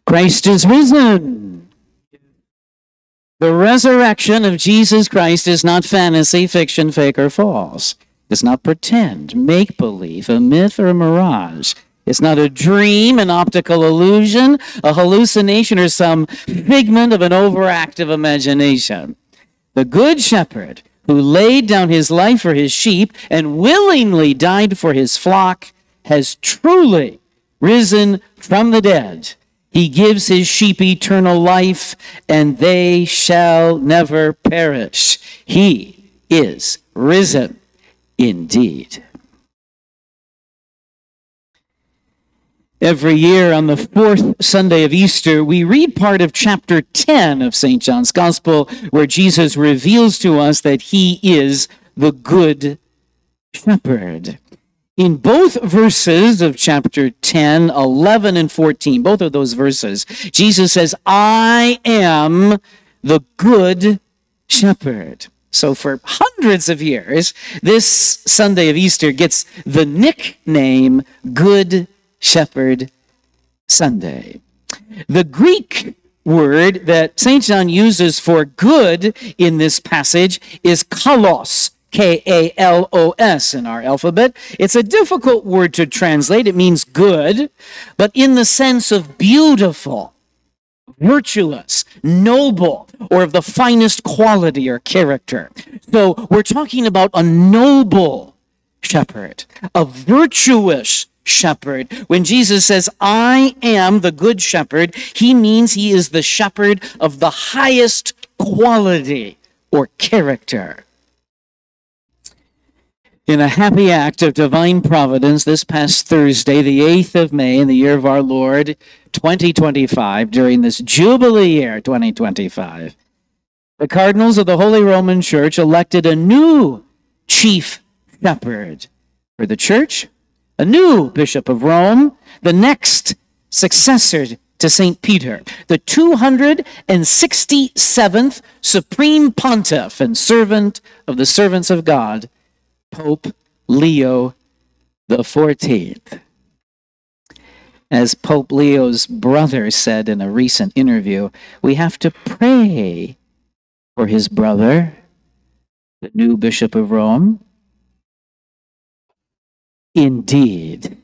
Christ is risen. The resurrection of Jesus Christ is not fantasy, fiction, fake, or false. It's not pretend, make-believe, a myth, or a mirage. It's not a dream, an optical illusion, a hallucination, or some figment of an overactive imagination. The Good Shepherd, who laid down his life for his sheep and willingly died for his flock, has truly risen from the dead. He gives his sheep eternal life, and they shall never perish. He is risen indeed. Every year on the fourth Sunday of Easter, we read part of chapter 10 of St. John's Gospel, where Jesus reveals to us that he is the Good Shepherd. In both verses of chapter 10, 11, and 14, both of those verses, Jesus says, I am the Good Shepherd. So for hundreds of years, this Sunday of Easter gets the nickname Good Shepherd Sunday. The Greek word that St. John uses for good in this passage is kalos, K-A-L-O-S in our alphabet. It's a difficult word to translate. It means good, but in the sense of beautiful, virtuous, noble, or of the finest quality or character. So we're talking about a noble shepherd, a virtuous shepherd. When Jesus says, I am the good shepherd, he means he is the shepherd of the highest quality or character. In a happy act of divine providence, this past Thursday, the 8th of May, in the year of our Lord, 2025, during this Jubilee year, 2025, the cardinals of the Holy Roman Church elected a new chief shepherd for the church, a new bishop of Rome, the next successor to St. Peter, the 267th supreme pontiff and servant of the servants of God, Pope Leo XIV. As Pope Leo's brother said in a recent interview, we have to pray for his brother, the new Bishop of Rome. Indeed.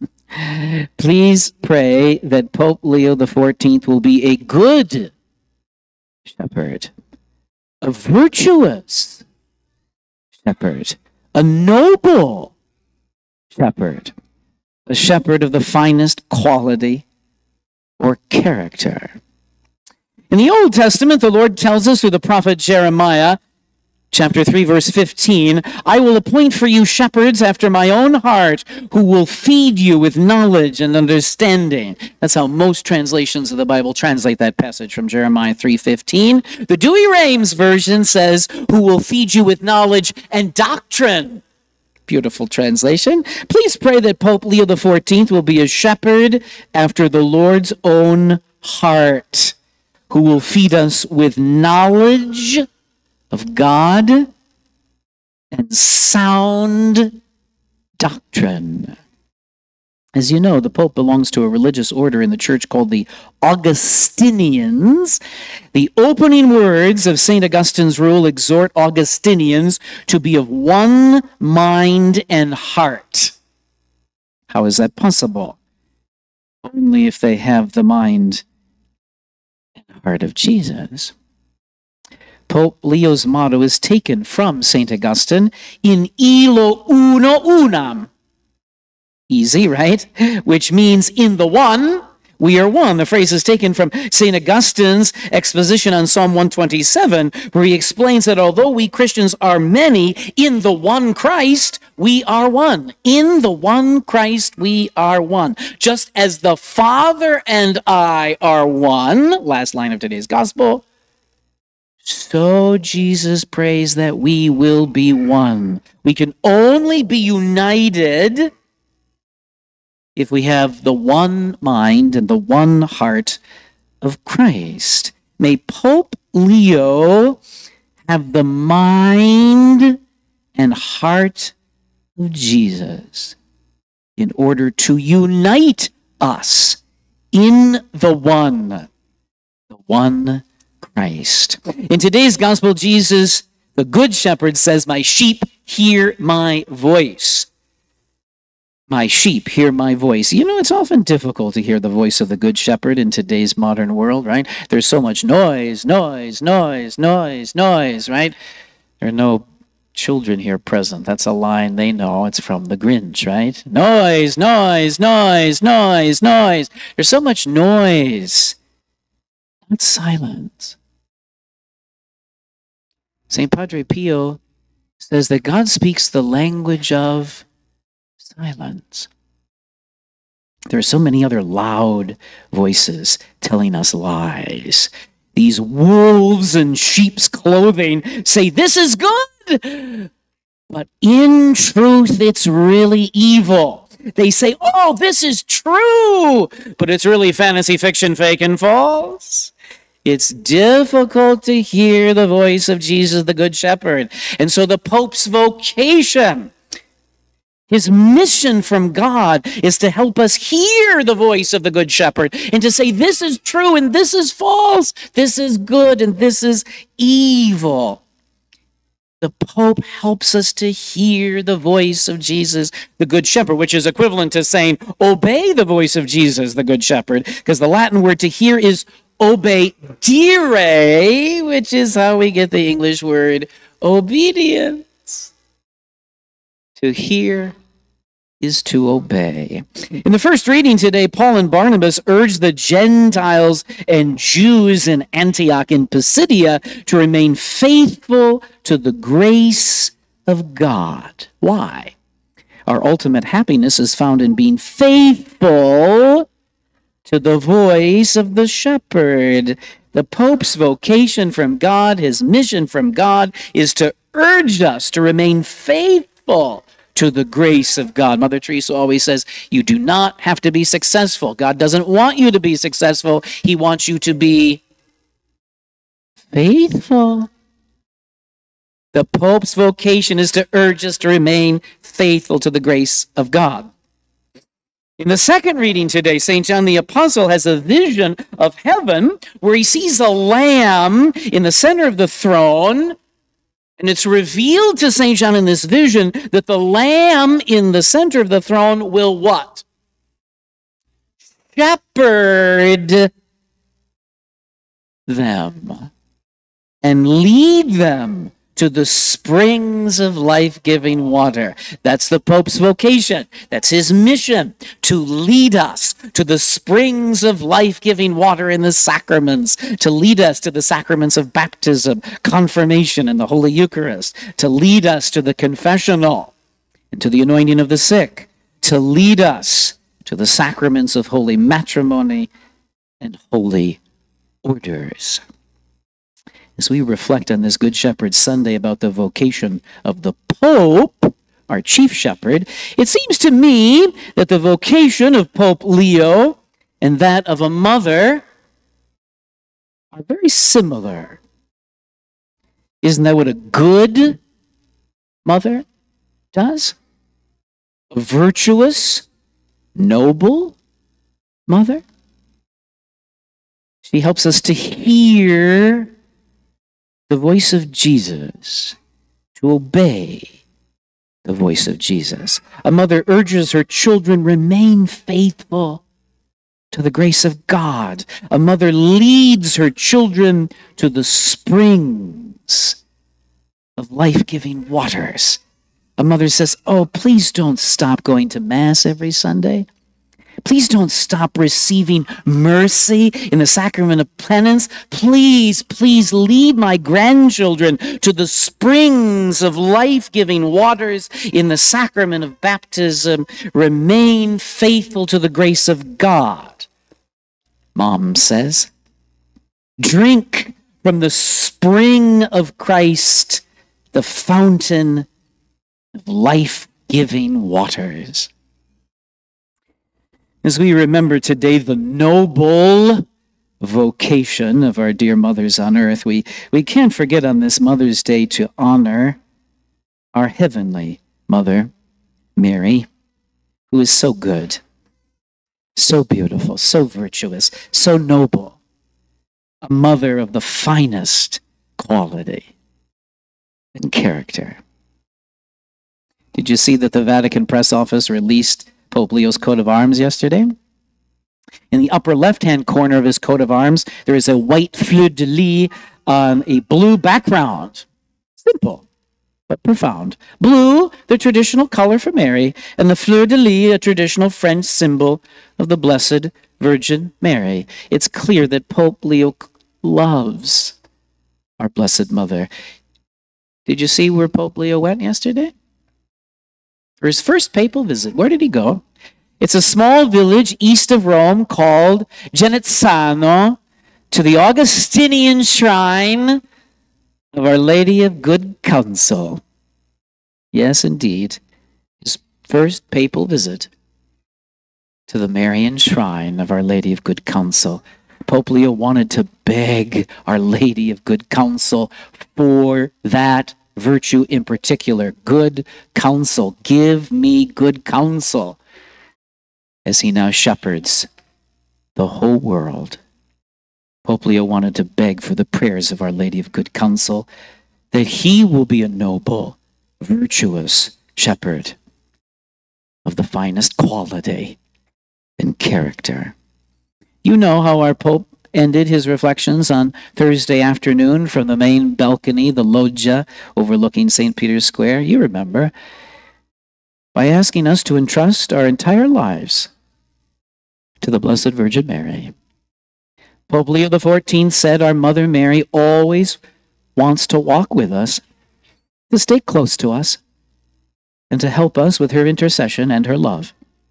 Please pray that Pope Leo XIV will be a good shepherd, a virtuous shepherd, a noble shepherd, a shepherd of the finest quality or character. In the Old Testament, the Lord tells us through the prophet Jeremiah, chapter 3, verse 15, I will appoint for you shepherds after my own heart who will feed you with knowledge and understanding. That's how most translations of the Bible translate that passage from Jeremiah 3:15. The Douay-Rheims version says, who will feed you with knowledge and doctrine. Beautiful translation. Please pray that Pope Leo XIV will be a shepherd after the Lord's own heart, who will feed us with knowledge of God and sound doctrine. As you know, the Pope belongs to a religious order in the church called the Augustinians. The opening words of St. Augustine's rule exhort Augustinians to be of one mind and heart. How is that possible? Only if they have the mind and heart of Jesus. Pope Leo's motto is taken from St. Augustine, in illo uno unam. Easy, right? Which means in the one, we are one. The phrase is taken from St. Augustine's exposition on Psalm 127, where he explains that although we Christians are many, in the one Christ, we are one. In the one Christ, we are one. Just as the Father and I are one, last line of today's gospel, so Jesus prays that we will be one. We can only be united if we have the one mind and the one heart of Christ. May Pope Leo have the mind and heart of Jesus in order to unite us in the one Christ. In today's gospel, Jesus, the Good Shepherd, says, "My sheep hear my voice." My sheep hear my voice. You know, it's often difficult to hear the voice of the Good Shepherd in today's modern world, right? There's so much noise, right? There are no children here present. That's a line they know. It's from the Grinch, right? Noise. There's so much noise. Not silence. St. Padre Pio says that God speaks the language of silence. There are so many other loud voices telling us lies. These wolves in sheep's clothing say, "This is good," but in truth, it's really evil. They say, "Oh, this is true," but it's really fantasy fiction, fake and false. It's difficult to hear the voice of Jesus, the Good Shepherd. And so the Pope's vocation, his mission from God, is to help us hear the voice of the Good Shepherd and to say, this is true and this is false, this is good and this is evil. The Pope helps us to hear the voice of Jesus, the Good Shepherd, which is equivalent to saying, obey the voice of Jesus, the Good Shepherd, because the Latin word to hear is obedire, which is how we get the English word obedience. To hear is to obey. In the first reading today, Paul and Barnabas urged the Gentiles and Jews in Antioch in Pisidia to remain faithful to the grace of God. Why? Our ultimate happiness is found in being faithful to the voice of the shepherd. The Pope's vocation from God, his mission from God, is to urge us to remain faithful to the grace of God. Mother Teresa always says, you do not have to be successful. God doesn't want you to be successful. He wants you to be faithful. The Pope's vocation is to urge us to remain faithful to the grace of God. In the second reading today, St. John the Apostle has a vision of heaven where he sees a lamb in the center of the throne. And it's revealed to St. John in this vision that the lamb in the center of the throne will what? Shepherd them and lead them to the springs of life-giving water. That's the Pope's vocation. That's his mission, to lead us to the springs of life-giving water in the sacraments, to lead us to the sacraments of baptism, confirmation, and the Holy Eucharist, to lead us to the confessional and to the anointing of the sick, to lead us to the sacraments of holy matrimony and holy orders. As we reflect on this Good Shepherd Sunday about the vocation of the Pope, our chief shepherd, it seems to me that the vocation of Pope Leo and that of a mother are very similar. Isn't that what a good mother does? A virtuous, noble mother? She helps us to hear the voice of Jesus, to obey the voice of Jesus. A mother urges her children, remain faithful to the grace of God. A mother leads her children to the springs of life-giving waters. A mother says, oh, please don't stop going to Mass every Sunday. Please don't stop receiving mercy in the sacrament of penance. Please lead my grandchildren to the springs of life-giving waters in the sacrament of baptism. Remain faithful to the grace of God. Mom says, drink from the spring of Christ, the fountain of life-giving waters. As we remember today the noble vocation of our dear mothers on earth, we can't forget on this Mother's Day to honor our heavenly mother, Mary, who is so good. so beautiful, so virtuous, so noble, a mother of the finest quality and character. Did you see that the Vatican press office released Pope Leo's coat of arms yesterday? In the upper left-hand corner of his coat of arms, there is a white fleur-de-lis on a blue background. Simple, but profound. Blue, the traditional color for Mary, and the fleur-de-lis, a traditional French symbol of the Blessed Virgin Mary. It's clear that Pope Leo loves our Blessed Mother. Did you see where Pope Leo went yesterday? For his first papal visit, where did he go? It's a small village east of Rome called Genazzano, to the Augustinian shrine of Our Lady of Good Counsel. Yes, indeed, his first papal visit to the Marian shrine of Our Lady of Good Counsel. Pope Leo wanted to beg Our Lady of Good Counsel for that virtue in particular, good counsel. Give me good counsel, as he now shepherds the whole world. Pope Leo wanted to beg for the prayers of Our Lady of Good Counsel, that he will be a noble, virtuous shepherd of the finest quality and character. You know how our Pope ended his reflections on Thursday afternoon from the main balcony, the loggia overlooking St. Peter's Square. You remember, by asking us to entrust our entire lives to the Blessed Virgin Mary. Pope Leo XIV said our Mother Mary always wants to walk with us, to stay close to us, and to help us with her intercession and her love.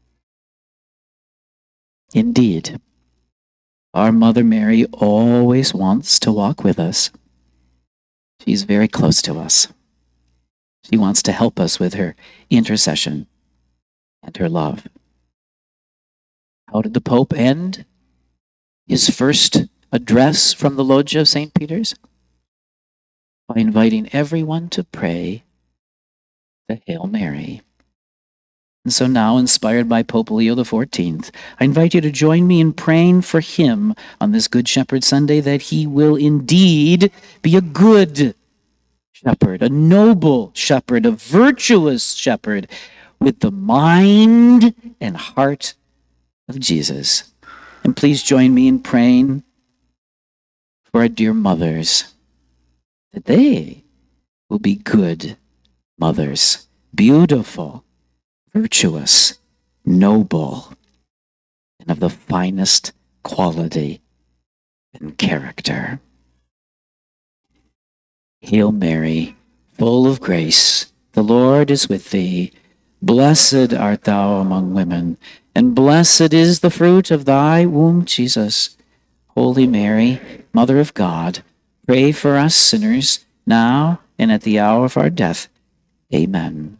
Indeed, our Mother Mary always wants to walk with us. She's very close to us. She wants to help us with her intercession and her love. How did the Pope end his first address from the loggia of St. Peter's? By inviting everyone to pray the Hail Mary. And so now, inspired by Pope Leo XIV, I invite you to join me in praying for him on this Good Shepherd Sunday, that he will indeed be a good shepherd, a noble shepherd, a virtuous shepherd, with the mind and heart of Jesus. And please join me in praying for our dear mothers, that they will be good mothers, beautiful, virtuous, noble, and of the finest quality and character. Hail Mary, full of grace, the Lord is with thee. Blessed art thou among women, and blessed is the fruit of thy womb, Jesus. Holy Mary, Mother of God, pray for us sinners, now and at the hour of our death. Amen.